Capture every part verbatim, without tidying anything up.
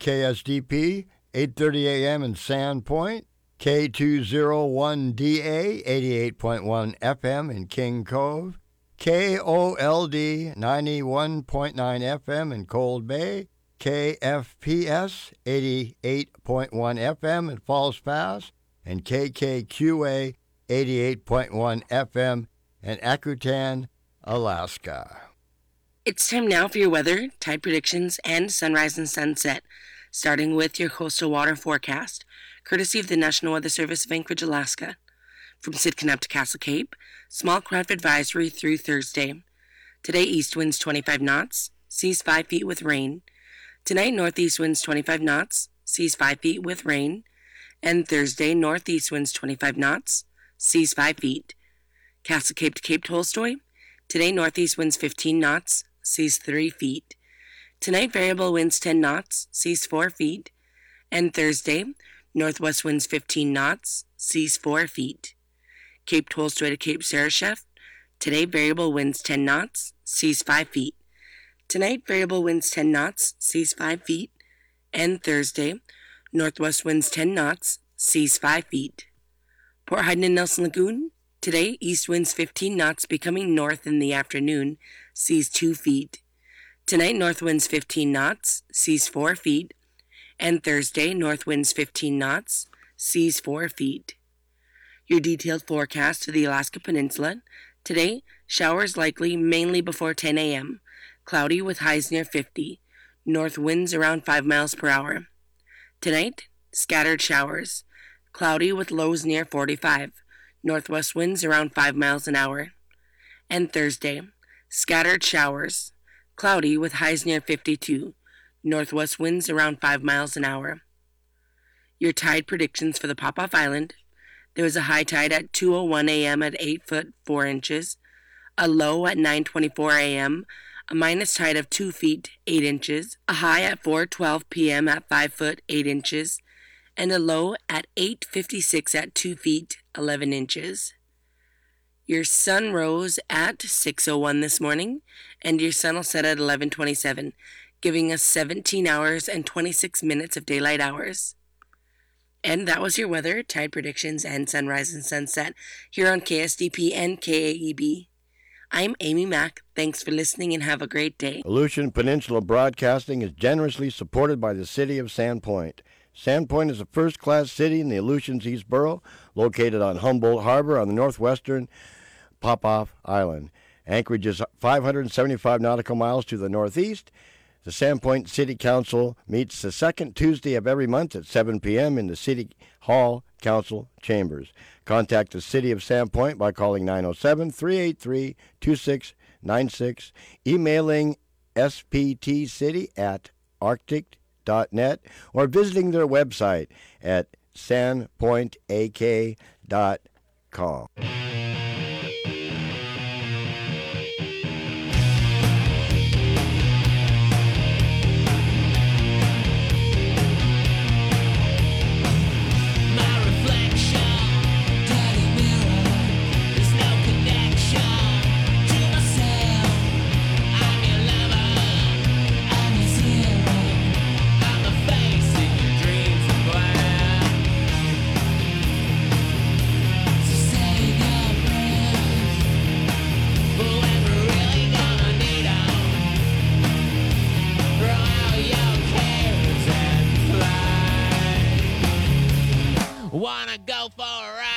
K S D P, eight thirty a.m. in Sandpoint, K two oh one D A, eighty-eight point one F M in King Cove, K O L D, ninety-one point nine F M in Cold Bay, K F P S, eighty-eight point one F M in Falls Pass, and K K Q A, eighty-eight point one F M in Akutan, Alaska. It's time now for your weather, tide predictions, and sunrise and sunset, starting with your coastal water forecast, courtesy of the National Weather Service of Anchorage, Alaska. From Sitka up to Castle Cape, small craft advisory through Thursday. Today, east winds twenty-five knots, seas five feet with rain. Tonight, northeast winds twenty-five knots, seas five feet with rain. And Thursday, northeast winds twenty-five knots, seas five feet. Castle Cape to Cape Tolstoy. Today, northeast winds fifteen knots, seas three feet. Tonight, variable winds ten knots, seas four feet. And Thursday, northwest winds fifteen knots, seas four feet. Cape Tolstoy to Cape Sarashef. Today, variable winds ten knots, seas five feet. Tonight, variable winds ten knots, seas five feet. And Thursday, northwest winds ten knots, seas five feet. Port Hayden and Nelson Lagoon. Today, east winds fifteen knots, becoming north in the afternoon, seas two feet. Tonight, north winds fifteen knots, seas four feet. And Thursday, north winds fifteen knots, seas four feet. Your detailed forecast to the Alaska Peninsula. Today, showers likely mainly before ten a.m. Cloudy with highs near fifty. North winds around five miles per hour. Tonight, scattered showers. Cloudy with lows near forty-five. Northwest winds around five miles an hour. And Thursday, scattered showers. Cloudy with highs near fifty-two. Northwest winds around five miles an hour. Your tide predictions for the Popoff Island. There was a high tide at two oh one a.m. at eight foot four inches, a low at nine twenty-four a.m., a minus tide of two feet eight inches, a high at four twelve p.m. at five foot eight inches, and a low at eight fifty-six at two feet eleven inches. Your sun rose at six oh one this morning, and your sun will set at eleven twenty-seven, giving us seventeen hours and twenty-six minutes of daylight hours. And that was your weather, tide predictions, and sunrise and sunset here on K S D P and K A E B. I'm Amy Mack. Thanks for listening and have a great day. Aleutian Peninsula Broadcasting is generously supported by the city of Sandpoint. Sandpoint is a first-class city in the Aleutians East Borough, located on Humboldt Harbor on the northwestern Popoff Island. Anchorage is five hundred seventy-five nautical miles to the northeast. The Sandpoint City Council meets the second Tuesday of every month at seven p.m. in the City Hall Council Chambers. Contact the City of Sandpoint by calling nine oh seven, three eight three, two six nine six, emailing s p t city at arctic dot net, or visiting their website at sandpoint a k dot com. Wanna go for a ride?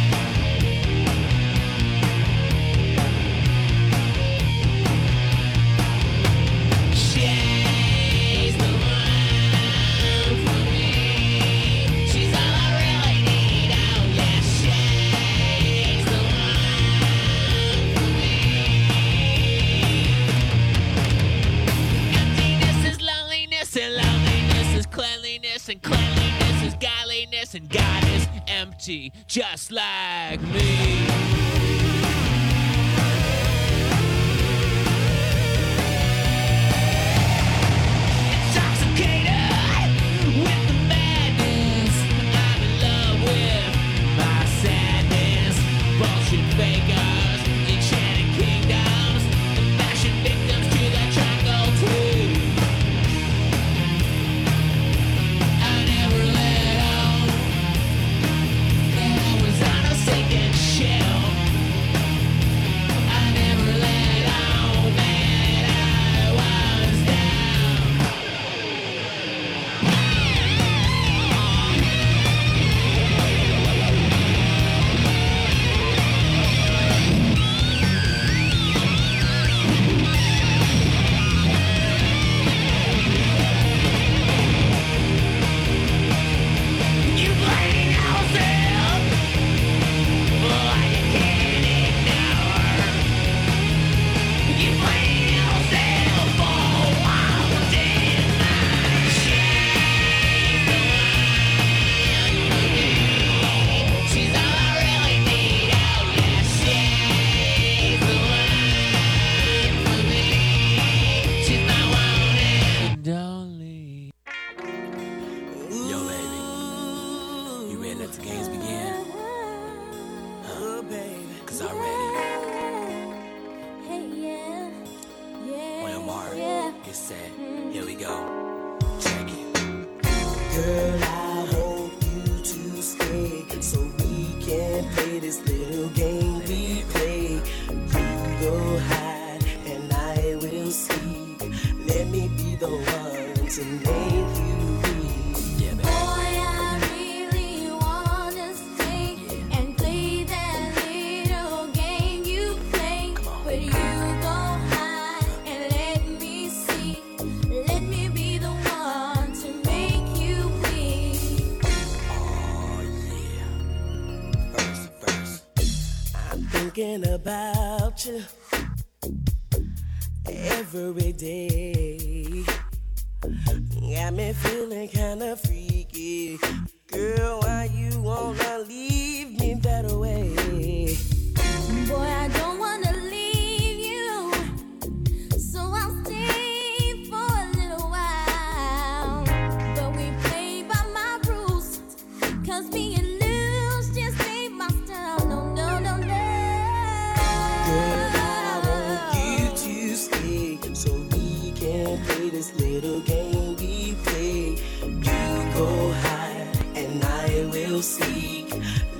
She's the one for me. She's all I really need. Oh yeah, she's the one for me. Emptiness is loneliness, and loneliness is cleanliness, and cleanliness is godliness, and God is empty, just like me. Intoxicated with the madness, I'm in love with my sadness. Bullshit fakers, enchanted kingdoms, and fashion victims to the jungle too. Girl, I want you to stay so we can play this little game we play. You go hide and I will seek. Let me be the one to make you weak. Boy, I really wanna stay and play that little game you play. But you go hide and let me see. Let me be the one to make you weak. Oh yeah. First verse. I'm thinking about you every day. Got me feeling kinda freaky. Girl, why you wanna leave me that way? Boy, I don't wanna leave you, so I'll stay for a little while. But we play by my rules, cause being loose just ain't my style. No, no, no, no. Girl, I want you to stay so we can play this little game we play. You go hide and I will seek.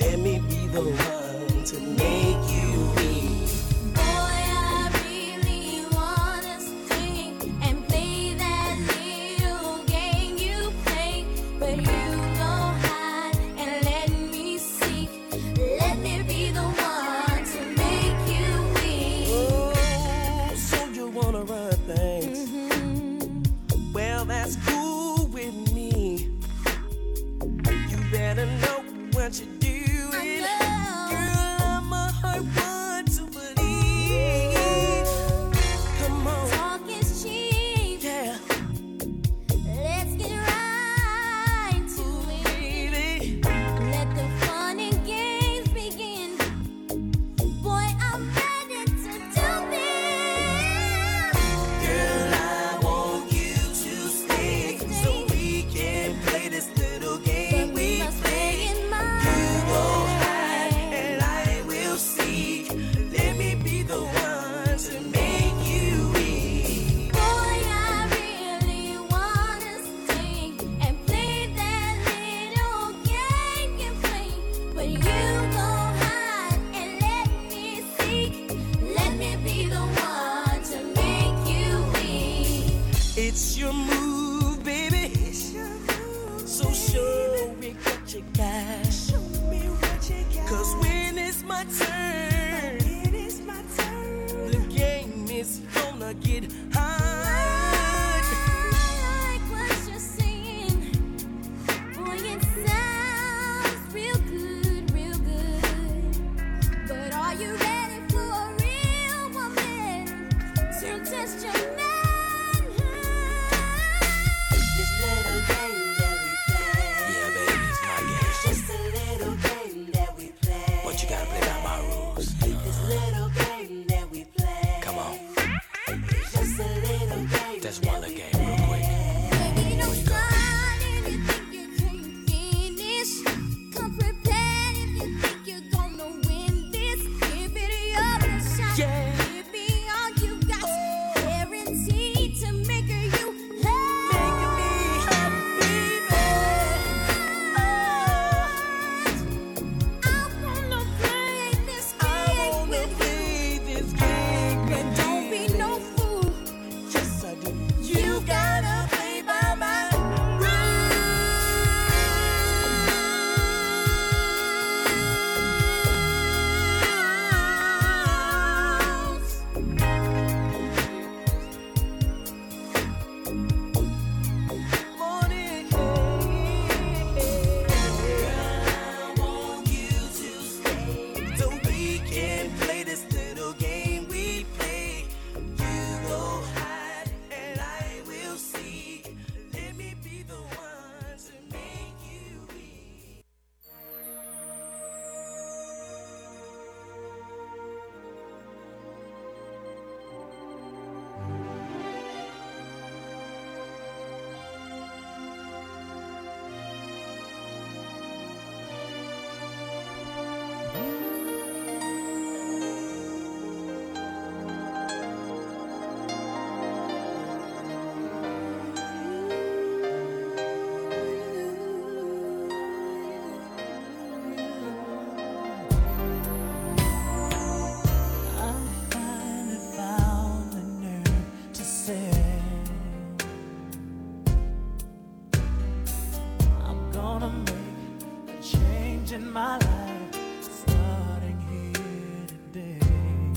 gonna make a change in my life, starting here today.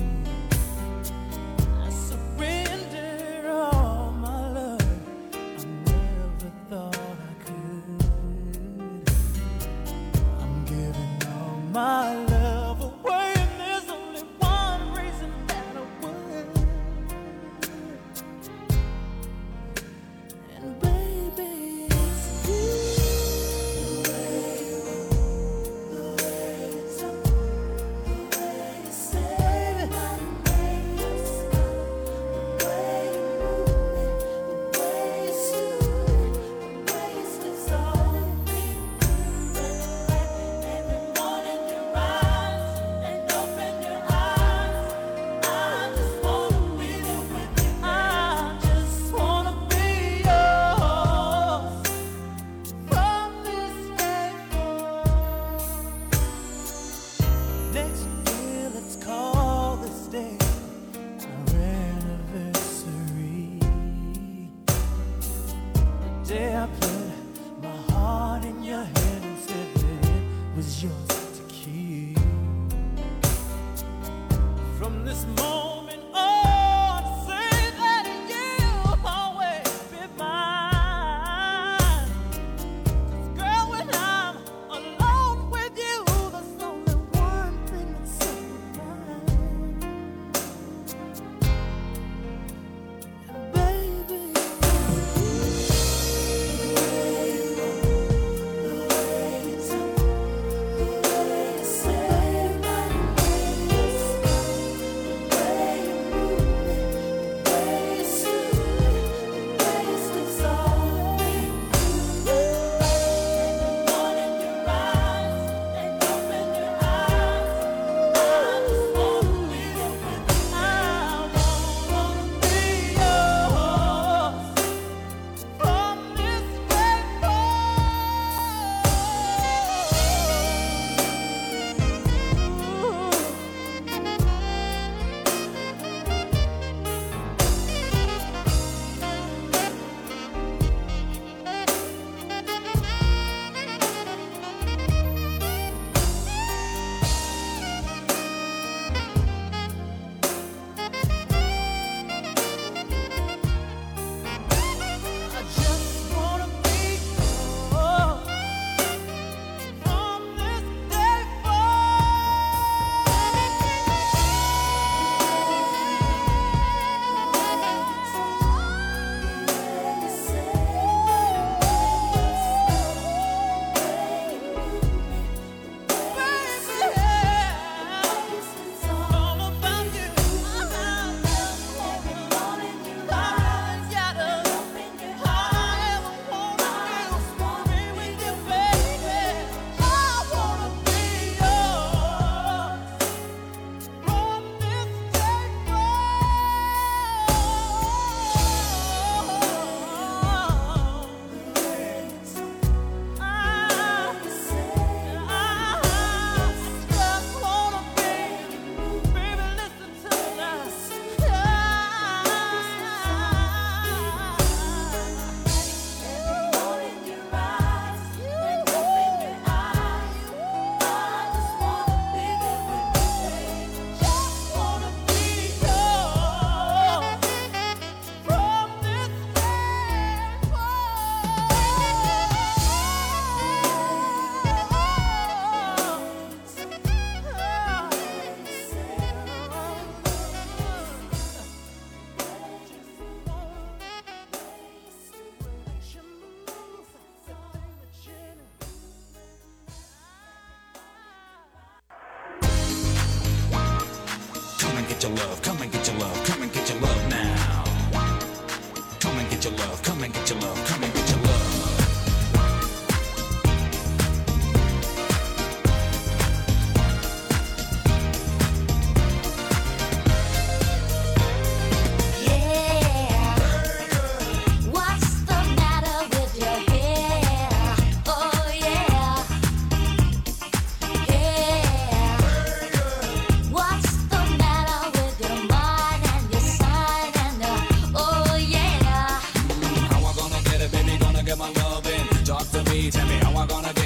I surrendered all my love, I never thought I could. I'm giving all my love away, and there's only one reason that I would. And baby, it's you. The way, the way you talk, the way you say my name, the way you move it, the way you soothe it, the way you switch on me. Every morning you rise and open your eyes. I just wanna be there with you. I just wanna be yours from this day forth. Next year, let's call this day our anniversary. The day I put my heart in your hand and said that it was yours to keep. From this moment on, say that you'll always be mine. 'Cause girl, when I'm alone with you, there's only one thing that's on my mind. And baby, the way you move, the way you talk, the way you say my name, the way you move it, the way you soothe it, the way you switch on me. Every morning you rise and open your eyes. I just wanna be there with you. I wanna be yours from this day I just wanna be yours from this day all about you. Every morning you rise, gotta open your eyes. I wanna be with you, baby. I wanna be yours from this day Come and get your love, come and get your love, come and get your love now. Come and get your love, come and get your love, come and get your love. Yeah. What's the matter with your hair? Oh yeah. Yeah. What's the matter with your mind and your sign and the oh yeah. How I gonna get it, baby? Gonna get my love in. Talk to me, tell me how I gonna get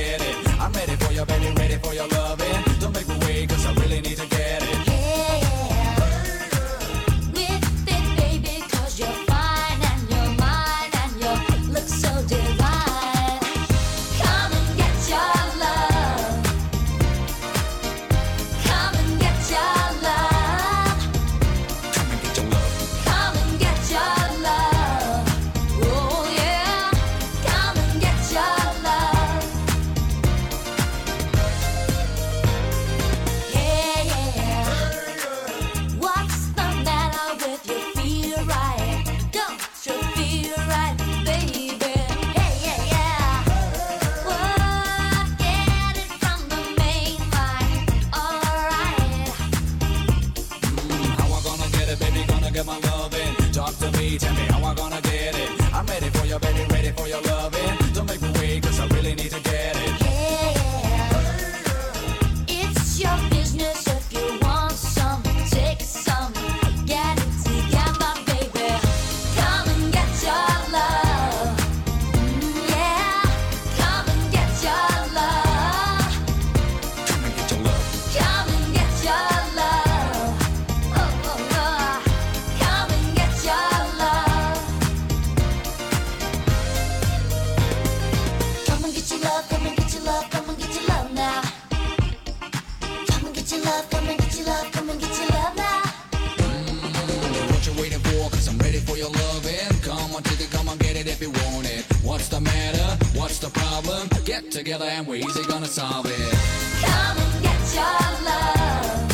What's the matter? What's the problem? Get together and we're easy gonna solve it. Come and get your love.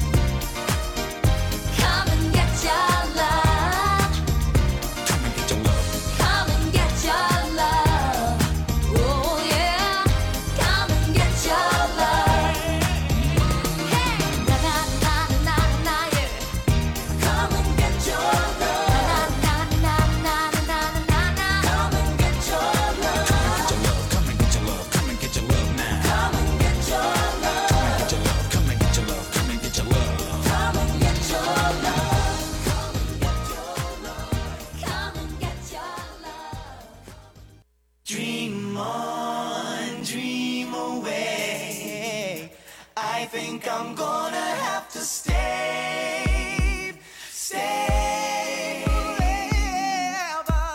Come and get your love. Come and get your love. Come and get your love. Oh yeah. Come and get your love. Hey, na na na na na yeah. Come and get your love. Na na na na na na na. Come and get your love. Come and get your love. Come and get your love. Come and get your love now. Come and get your love. Get your love. Come and get your love. Come and get your love. Come and get your love. Come and get your love. Come and get your love. Dream on, dream away. I think I'm gonna have to stay, stay forever.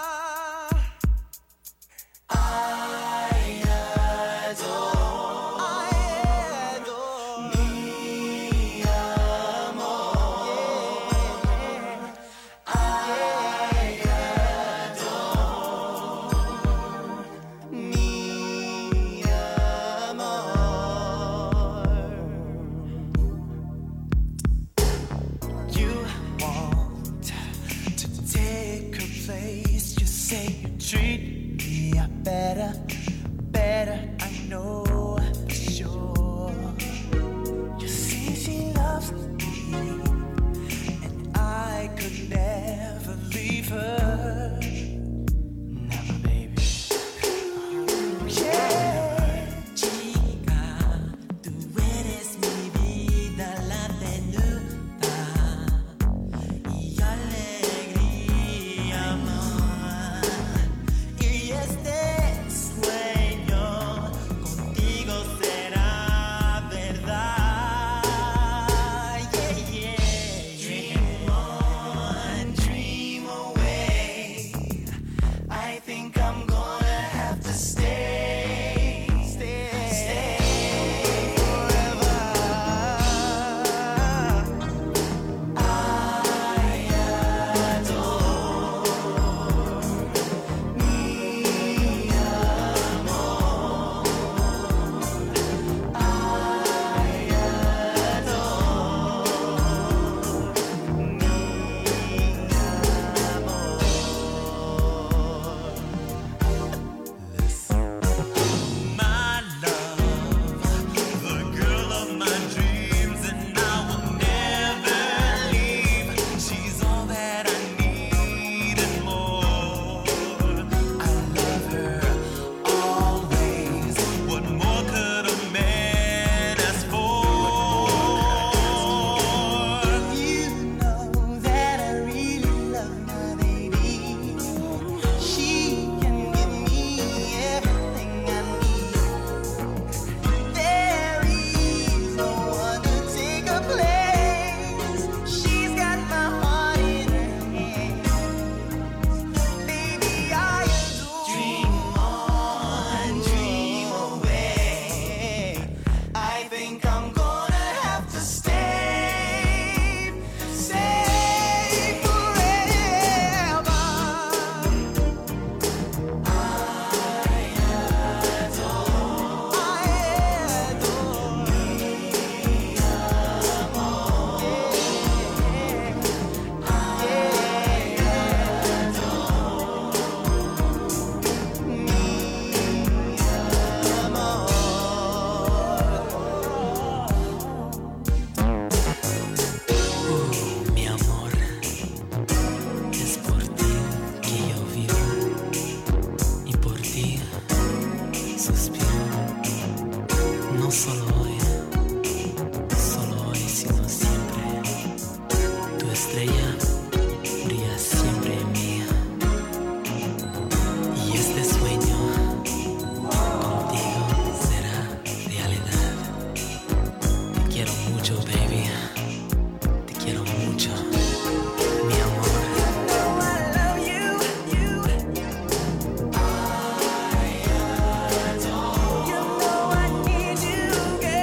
I adore, I adore mi amor. I adore mi amor. You want to take her place. You say you treat me better, better. I know for sure. You see, she loves me, and I could never leave her. Never, baby. Yeah. Chica, tú eres mi vida, la tenuta y alegría, amor. Y este sueño contigo será verdad. Yeah, yeah. Dream on, dream away. I think I'm gonna have to stay, stay, stay forever. I adore mi amor. I adore mi my love, the girl of my dreams, and I will never leave. She's all that I need and more. I love her always. What more could a man ask for? You know that I really love my baby. She can give me everything I need. There is no one to take her place. She's got my heart in her hands. Baby, I adore. Dream on, dream away. I think I'm gonna have to stay, stay forever. I adore, I adore mi amor. I adore mi amor. Mi amor, es por ti que yo vivo y por ti suspiro. No solo hoy, solo hoy, sino siempre. Tu estrella brilla siempre en mí. Y este sueño contigo será realidad. Te quiero mucho, baby. Te quiero mucho, mi amor. I love you, you. I adore. You know I need you, girl.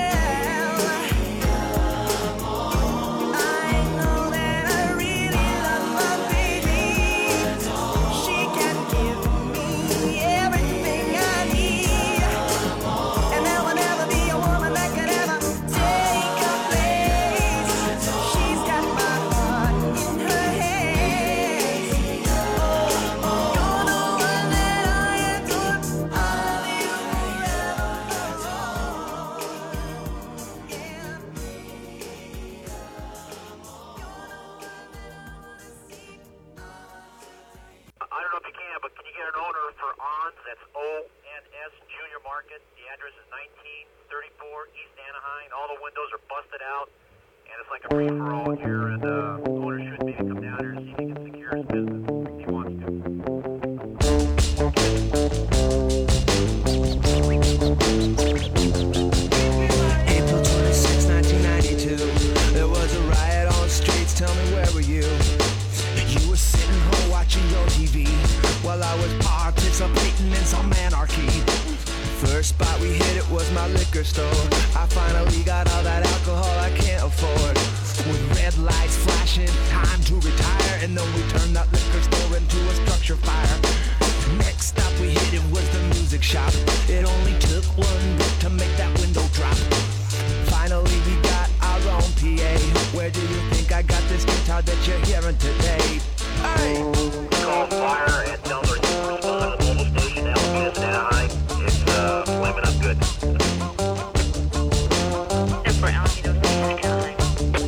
and S Junior Market. The address is nineteen thirty-four East Anaheim. All the windows are busted out, and it's like a free-for-all here, and uh, the owner should maybe come down here to see if he can secure his business if he wants to. April twenty-sixth, nineteen ninety-two. There was a riot on the streets. Tell me, where were you? You were sitting home watching your T V while I was participating in some anarchy. First spot we hit, it was my liquor store. I finally got all that alcohol I can't afford. With red lights flashing, time to retire, and then we turned that liquor store into a structure fire. Next stop we hit, it was the music shop. It only took one bit to make that window drop. Finally we got our own P A. Where do you think I got this guitar that you're hearing today? Hey! Call fire and tell them to respond to the mobile station, L P S in Anaheim. It's uh, flaming up good. And for Alameda, Anaheim.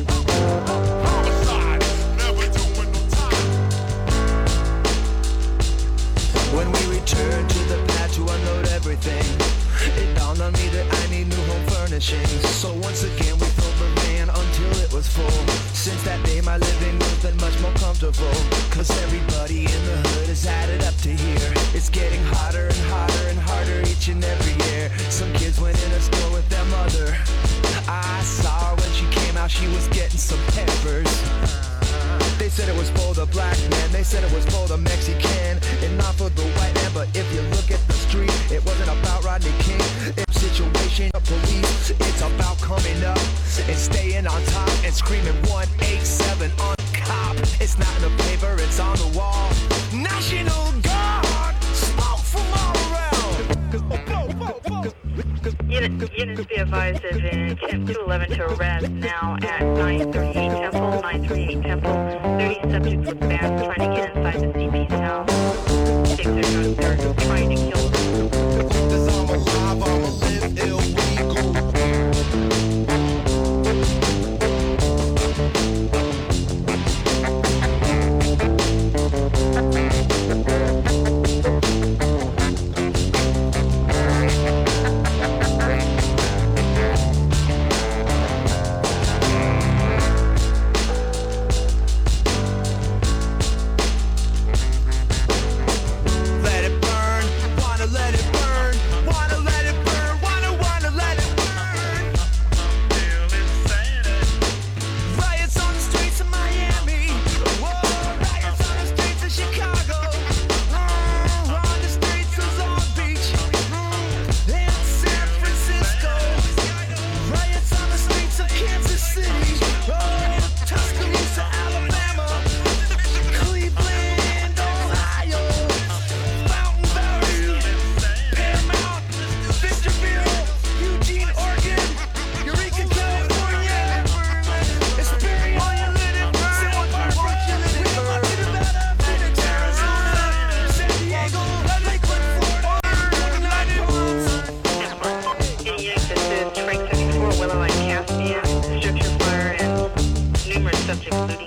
When we returned to the pad to unload everything, it dawned on me that I need new home furnishings. So once again we filled the van until it was full. Since that day my living room's been much more comfortable, cause everybody in the hood is added up to here. It's getting hotter and hotter and harder each and every year. Some kids went in a store with their mother. I saw her when she came out, she was getting some peppers. They said it was for the black man, they said it was for the Mexican, and not for the white man. But if you look at the street, it wasn't about Rodney King. It's situation of police, it's about coming up and staying on top and screaming one eight seven on cop. It's not in the paper, it's on the wall. National Guard, smoke from all around. Unit, units be advised of an attempt to eleven to arrest now at nine thirty-eight Temple, nine thirty-eight Temple. thirty subjects with bands trying to get inside the C P's house. Six are they're trying to kill them. Cause I'm alive, I'ma live illegal. Let it burn, wanna let it burn, wanna let it burn, wanna, wanna let it burn. Riots on the streets of Miami, whoa, riots on the streets of Chicago, mm, on the streets of Long Beach, mm, and San Francisco, riots on the streets of Kansas City, oh, Tuscaloosa, Alabama, Cleveland, Ohio, Fountain Valley, Paramount, Victorville, Eugene, Oregon, Eureka, California, Experience, San Juan, Phoenix, Arizona, San Diego, Lakeland, Florida, Nine Palms. Getting yanked at the Train seventy-four, Willow and Caspian, structure fire, and numerous subjects looting.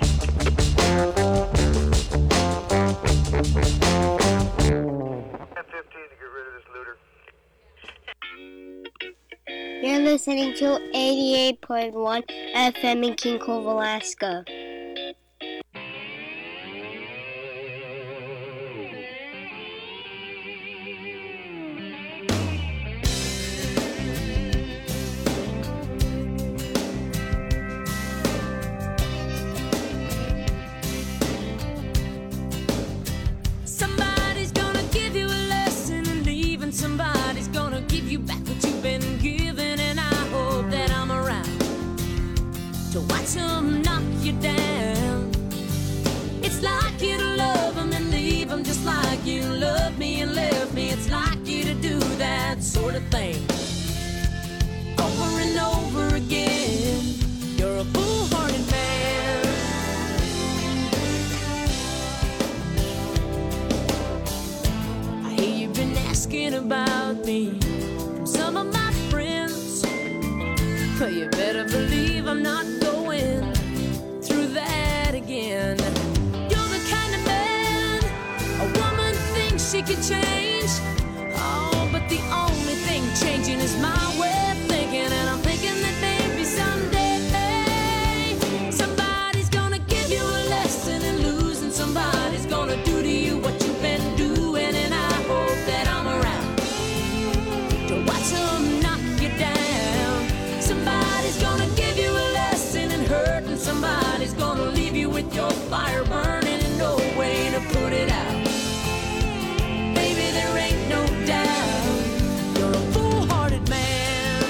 ten fifteen to get rid of this looter. You're listening to eighty-eight point one F M in King Cove, Alaska. Somebody's gonna give you a lesson, and even somebody's gonna give you back what you've been given. And I hope that I'm around to watch them knock you down. It's like you to love them and leave them, just like you loved me and left me. It's like you to do that sort of thing over and over again. You're a foolhardy man. I hear you've been asking about me from some of my friends, but you better believe I'm not going through that again. You're the kind of man a woman thinks she could change, oh, but the only thing changing is my way of thinking, and I'm thinking that maybe someday somebody's gonna give you a lesson in losing. Somebody's gonna do to you what you've been doing, and I hope that I'm around to watch them knock you down. Somebody's gonna give you a lesson in hurt, and somebody's gonna leave you with your fire burning and no way to put it out. Baby, there ain't no doubt you're a foolhardy man.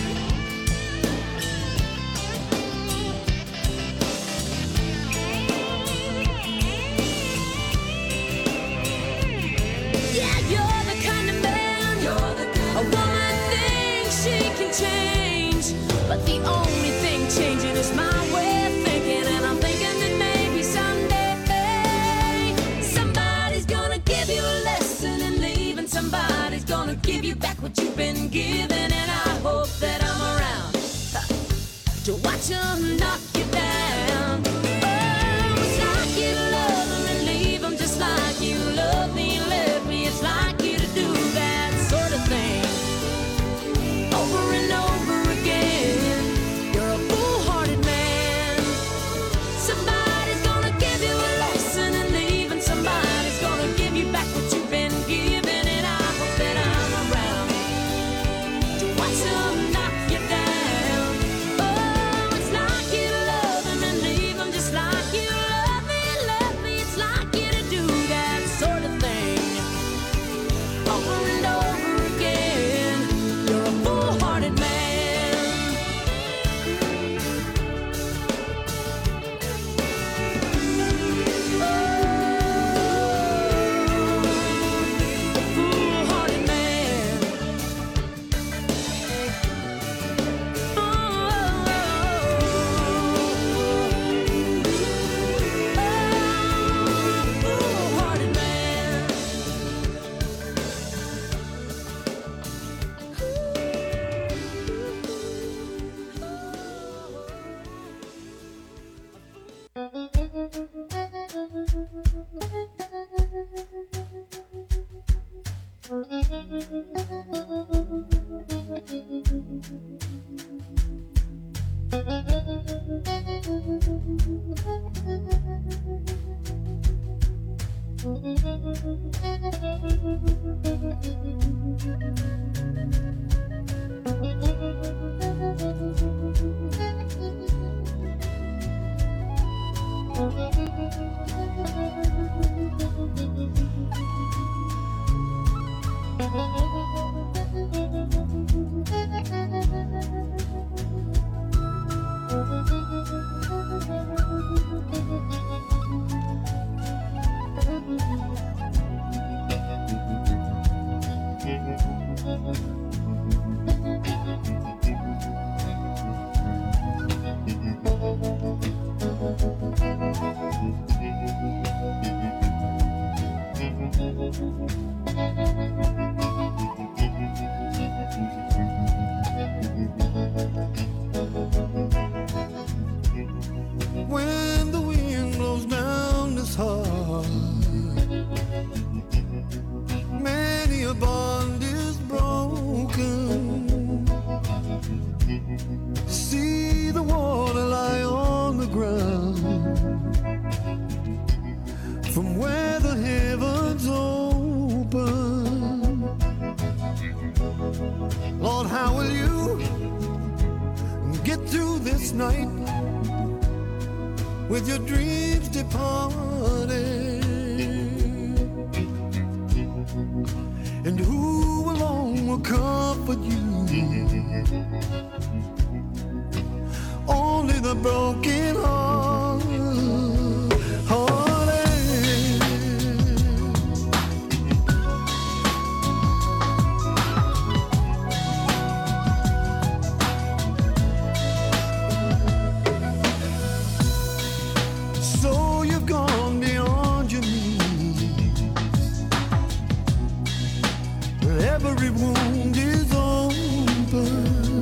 Yeah, you're the kind of man you're the kind a woman thinks she can change, but the only thing changing is my way of thinking, and I'm thinking that maybe someday somebody's gonna give you a lesson in leaving. Somebody's gonna give you back what you've been given, and I hope that I'm around huh, to watch them knock you down. Oh, it's like you love them and leave them, just like you love me and left me. It's like you to do that sort of thing over and over again. You're a foolhardy man. Somebody's gonna give you a lesson in leaving. Somebody's gonna give you back what you've been given, and I hope that I'm around to watch them knock you down. Oh, it's like you love them and leave them, just like you love me and left me. It's like you to do that sort of thing over and over again. You're a foolhardy man. Foolhardy man. Foolhardy man. When the wind blows down this heart, many a bond is broken. See the water lie on the ground from where the heavens open. Lord, how will you get through this night with your dreams departed? And who alone will comfort you? Only the broken heart. So you've gone beyond your knees. Every wound is open.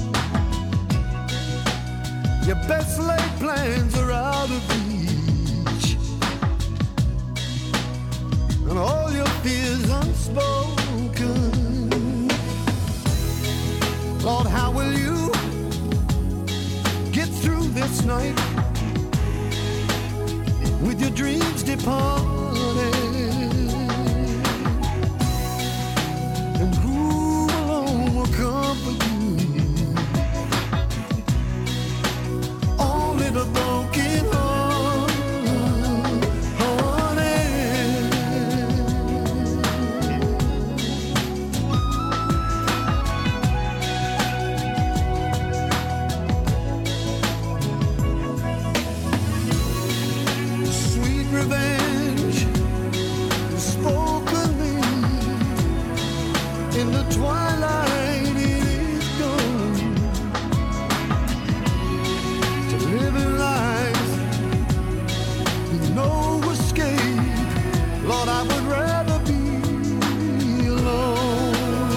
Your best laid plans are out of reach, and all your fears unspoken. night with your dreams departed. And who alone will comfort you? Only the broken heart, honey. Sweet revenge spokenly in the twilight, it is gone. To living life with no escape, Lord, I would rather be alone.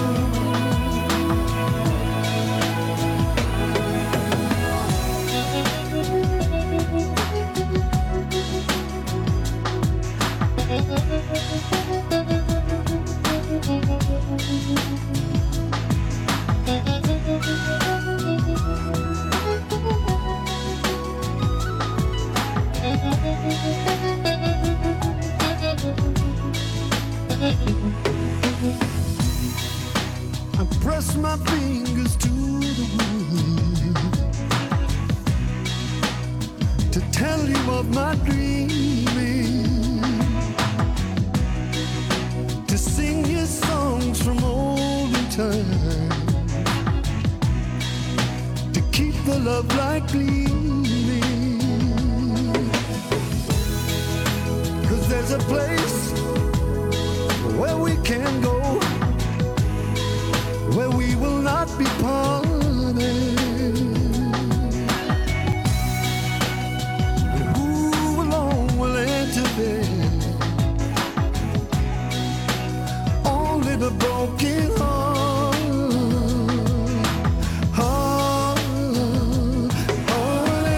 I press my fingers to the wood to tell you of my dreaming, to sing you songs from olden time, to keep the love light gleaming. 'Cause there's a place where we can go, where we will not be parted. And who alone will enter there? Only the broken heart, heart, only.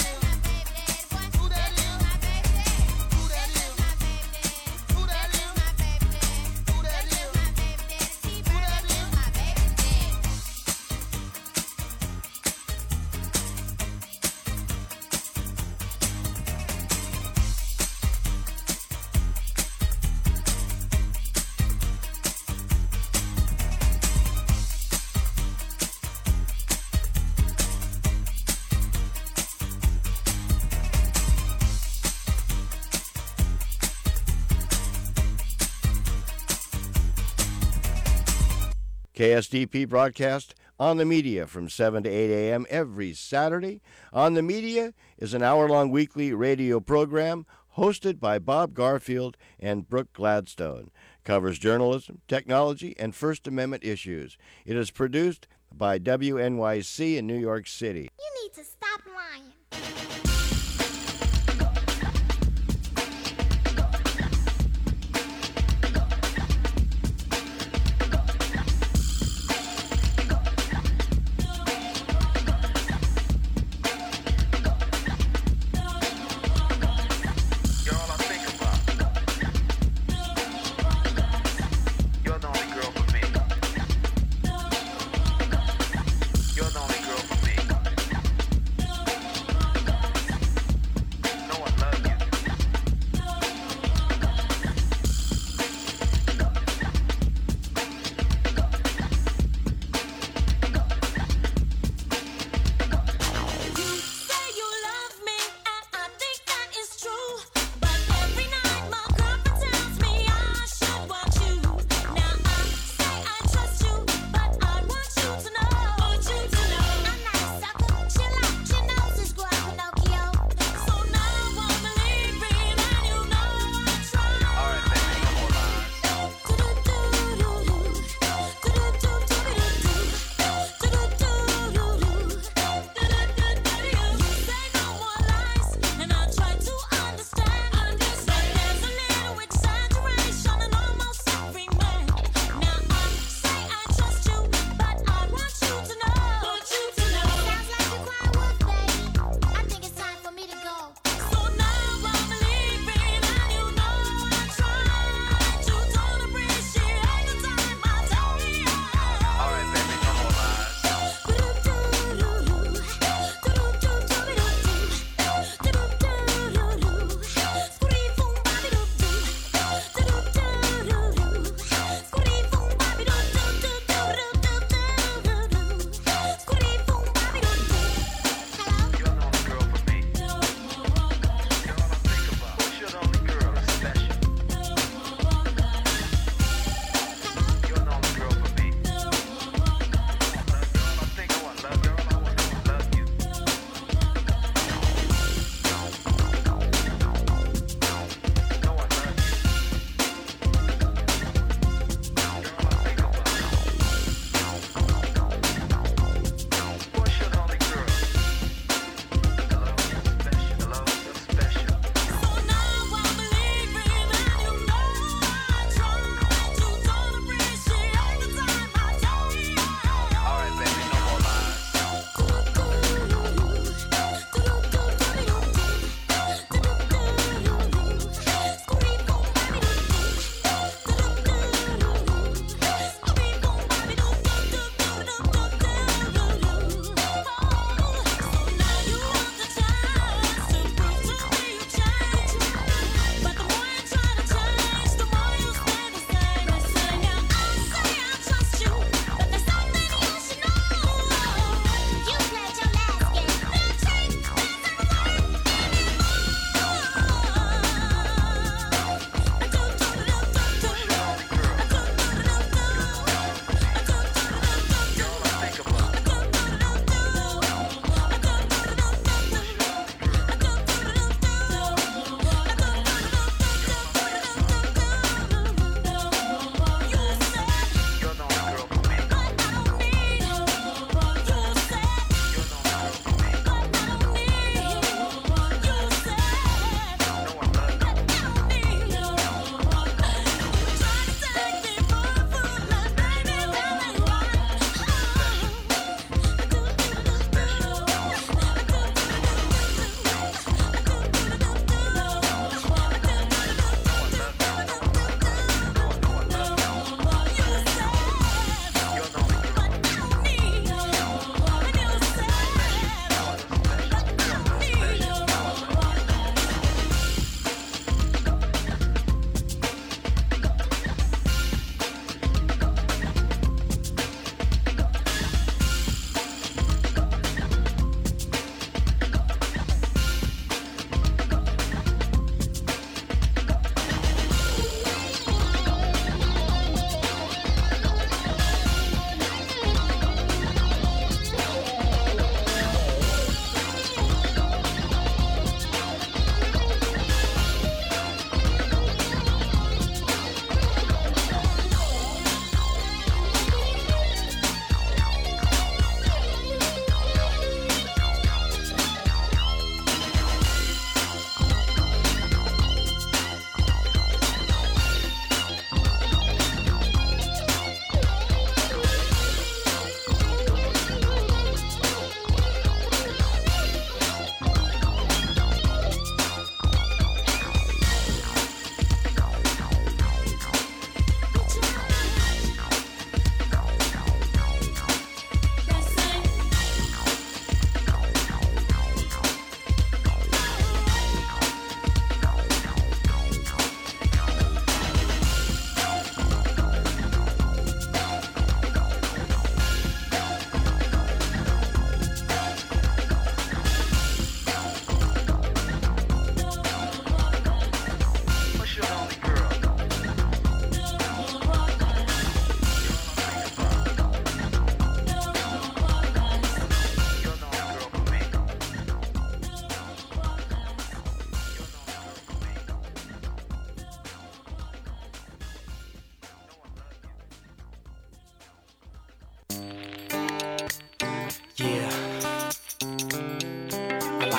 K S D P broadcast On the Media from seven to eight a.m. every Saturday. On the Media is an hour-long weekly radio program hosted by Bob Garfield and Brooke Gladstone. Covers journalism, technology, and First Amendment issues. It is produced by W N Y C in New York City. You need to stop lying. You're all I think about. You're the only girl for me. You're the only girl for me.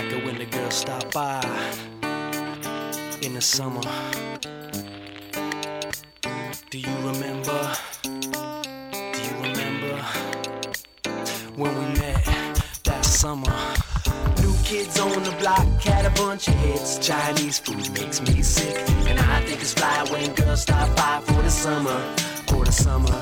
like it when the girls stop by in the summer. Do you remember? Do you remember when we met that summer? New kids on the block had a bunch of hits. Chinese food makes me sick, and I think it's fly when girls stop by for the summer, for the summer.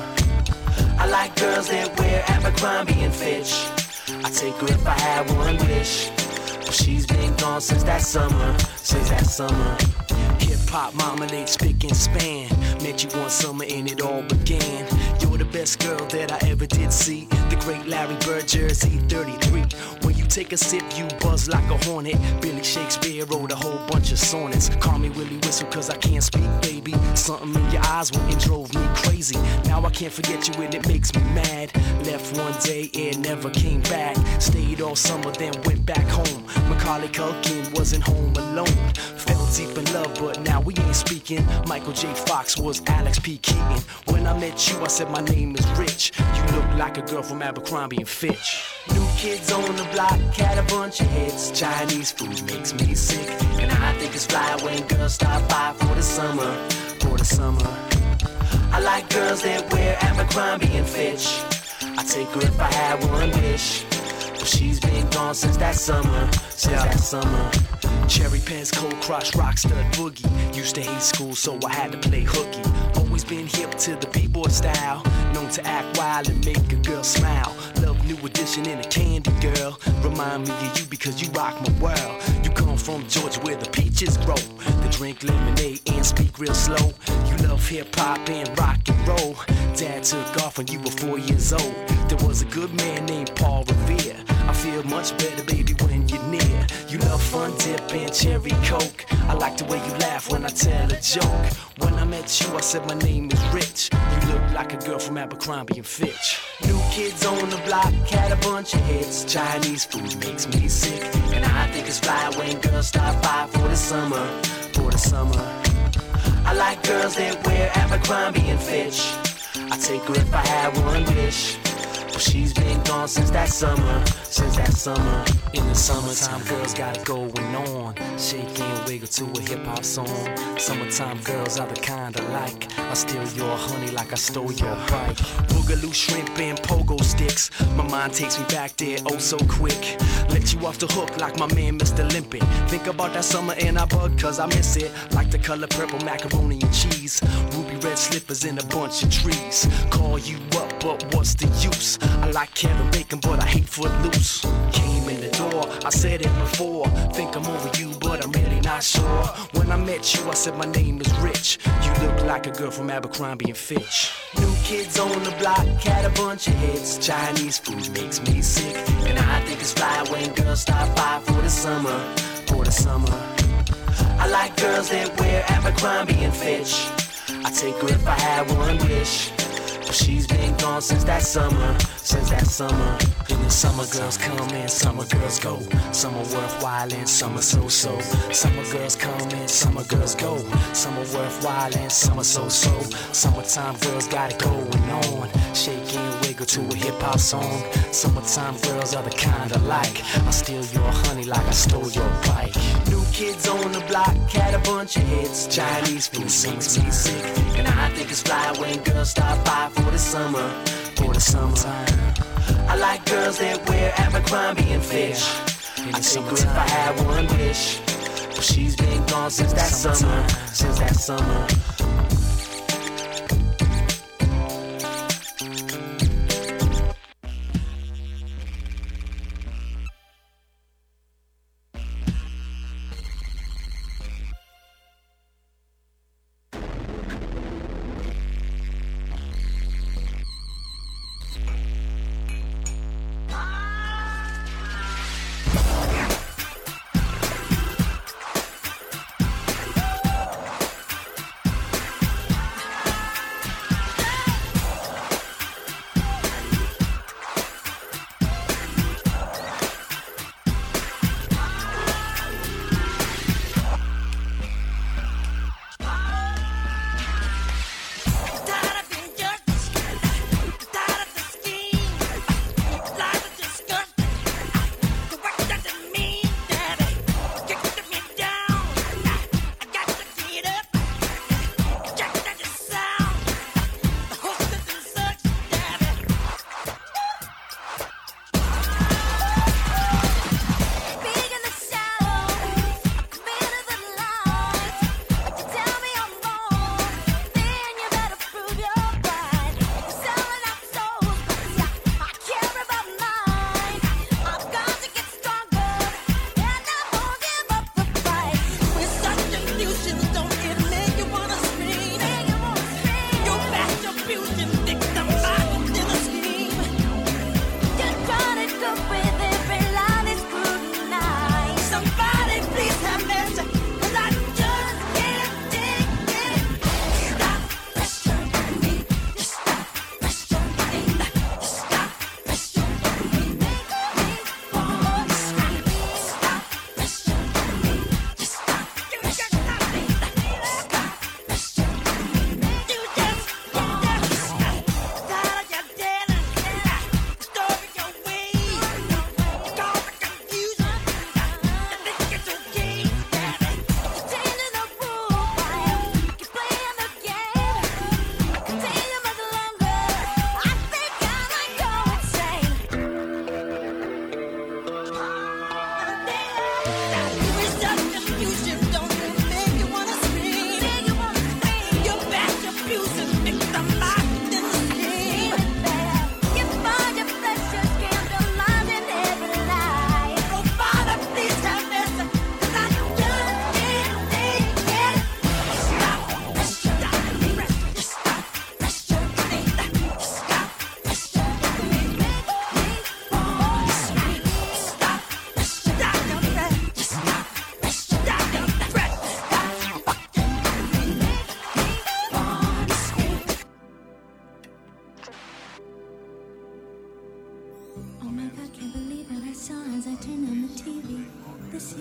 I like girls that wear Abercrombie and Fitch. I'd take her if I had one wish, but she's been gone since that summer, since that summer. Hip-hop, marmalade, spick and span. Met you one summer and it all began. You're the best girl that I ever did see. The great Larry Bird, Jersey thirty-three. When you take a sip, you buzz like a hornet. Billy Shakespeare wrote a whole bunch of sonnets. Call me Willie Whistle cause I can't speak, baby. Something in your eyes went and drove me crazy. Now I can't forget you and it makes me mad. Left one day and never came back. Stayed all summer then went back home. Macaulay Culkin wasn't home alone. Fell deep in love but now we ain't speaking. Michael J. Fox was Alex P. Keaton. When I met you I said my name is Rich. You look like a girl from Abercrombie and Fitch. New kids on the block had a bunch of hits. Chinese food makes me sick, and I think it's fly when girls stop by for the summer, for the summer. I like girls that wear Abercrombie and Fitch. I'd take her if I had one wish, but she's been gone since that summer, since that summer. Cherry Pants, Cold Crush, Rockstud Boogie. Used to hate school, so I had to play hooky. Always been hip to the b-boy style, known to act wild and make a girl smile. Love New Edition and a Candy Girl. Remind me of you because you rock my world. You come from Georgia where the peaches grow. They drink lemonade and speak real slow. You love hip-hop and rock and roll. Dad took off when you were four years old. There was a good man named Paul Revere. I feel much better, baby, when you're near. You love Fun Dip and Cherry Coke. I like the way you laugh when I tell a joke. When I met you, I said my name is Rich. You look like a girl from Abercrombie and Fitch. New kids on the block had a bunch of hits. Chinese food makes me sick, and I think it's fly when girls stop by for the summer, for the summer. I like girls that wear Abercrombie and Fitch. I'd take her if I had one wish, but she's been gone since that summer, since that summer. In the summertime, girls got it going on. Shake and wiggle to a hip-hop song. Summertime girls are the kind I like. I steal your honey like I stole your bike. Boogaloo, shrimp, and pogo sticks. My mind takes me back there oh so quick. Let you off the hook like my man Mister Limpin'. Think about that summer and I bug cause I miss it. Like the color purple macaroni and cheese. Ruby red slippers in a bunch of trees. Call you up, but what's the use? I like Kevin Bacon, but I hate Footloose. Came in the door, I said it before. Think I'm over you, but I'm really not sure. When I met you, I said my name is Rich. You look like a girl from Abercrombie and Fitch. New kids on the block had a bunch of hits. Chinese food makes me sick, and I think it's fly when girls stop by for the summer, for the summer. I like girls that wear Abercrombie and Fitch. I'd take her if I had one wish, but she's been gone since that summer, since that summer. In the summer girls come and summer girls go. Some are worthwhile and some are so-so. Summer girls come and summer girls go. Some are worthwhile and some are so-so. Summertime girls got it going on. Shake and wiggle to a hip-hop song. Summertime girls are the kind I like. I steal your honey like I stole your bike. New kids on the block had a bunch of hits. Chinese food makes me sick, and I think it's fly when girls stop by for the summer, for the summertime. I like girls that wear Abercrombie and Fitch. I'd take her if I had one wish, but she's been gone since that summer, since that summer.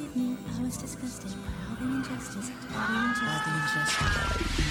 me, I was disgusted by all the injustice, all the injustice.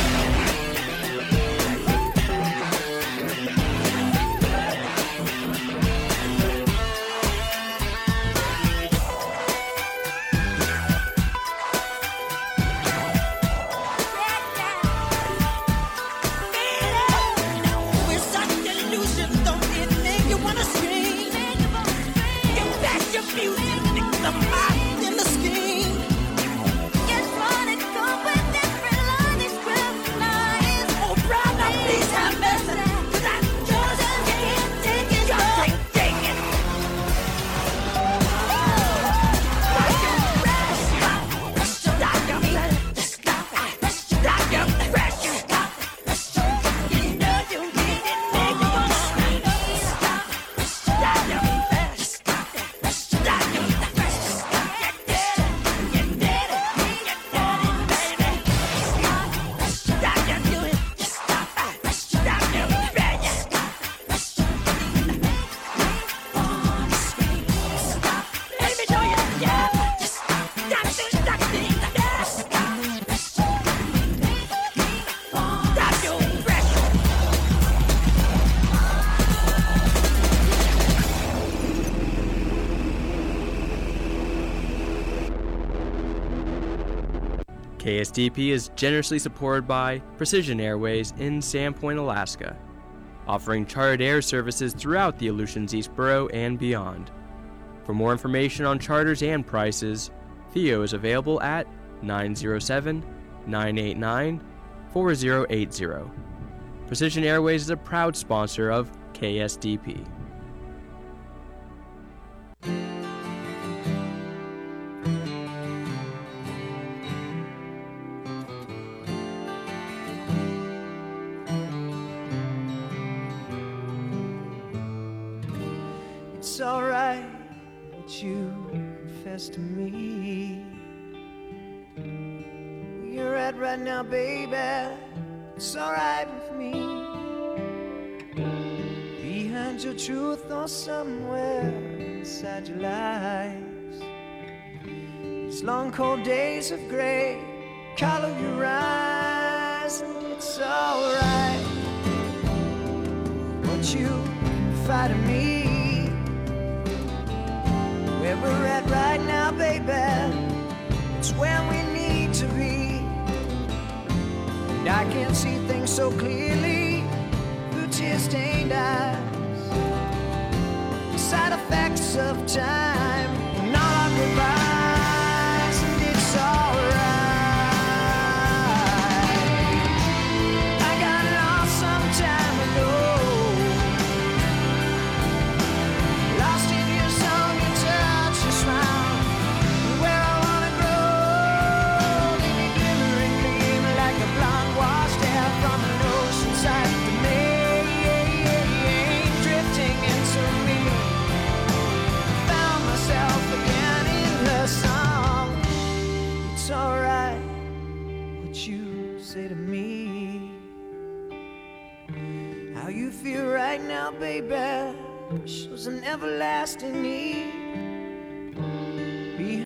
We're such illusions, don't it make you wanna scream? You pass your music, stick the mind in the scheme. Yes, run it, go with different line, it's real nice. Oh, Brown, now please have mercy, 'cause I just can't take it. Just can't take it. Stop your blood, stop it. Stop your pressure, stop it. You know you need it, make you wanna scream. Stop it. Stop your blood, stop it. Stop your pressure, stop it. You did it, you did it, you did it, baby. Stop it. Stop your doing, stop it. Stop your pressure, stop it. Wanna scream, stop it. Let me know you, yeah. Stop it, stop it, stop it. Stop your pressure. K S D P is generously supported by Precision Airways in Sandpoint, Alaska, offering chartered air services throughout the Aleutians East Borough and beyond. For more information on charters and prices, Theo is available at nine zero seven, nine eight nine, four zero eight zero. Precision Airways is a proud sponsor of K S D P. It's alright that you confess to me where you're at right now, baby. It's alright with me. Behind your truth or somewhere inside your lies, these long cold days of gray color your eyes, and it's alright. Won't you confide in me? Where we're at right now, baby, it's where we need to be. And I can see things so clearly through tear-stained eyes. The side effects of time and all our goodbyes, and it's alright. I got lost some time ago, lost in your song, your touch, your smile, and where I wanna grow. Leave me glimmering, gleam like a blonde washed hair from an ocean side to me, drifting into me. Found myself again in the song. It's alright what you say to me. How you feel right now, baby, shows an everlasting need.